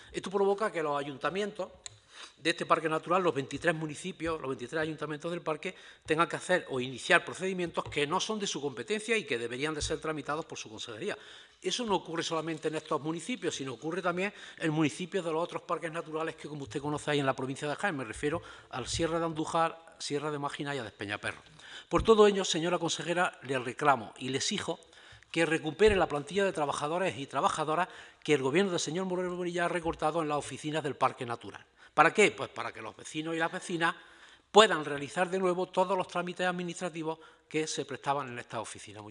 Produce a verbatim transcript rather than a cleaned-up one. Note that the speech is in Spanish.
Esto provoca que los ayuntamientos de este parque natural, los veintitrés municipios, los veintitrés ayuntamientos del parque, tengan que hacer o iniciar procedimientos que no son de su competencia y que deberían de ser tramitados por su consejería. Eso no ocurre solamente en estos municipios, sino ocurre también en municipios de los otros parques naturales que, como usted conoce, hay en la provincia de Jaén. Me refiero al Sierra de Andújar, Sierra de Mágina y a Despeñaperro. Por todo ello, señora consejera, le reclamo y le exijo que recupere la plantilla de trabajadores y trabajadoras que el Gobierno del señor Moreno Bonilla ha recortado en las oficinas del Parque Natural. ¿Para qué? Pues para que los vecinos y las vecinas puedan realizar de nuevo todos los trámites administrativos que se prestaban en estas oficinas.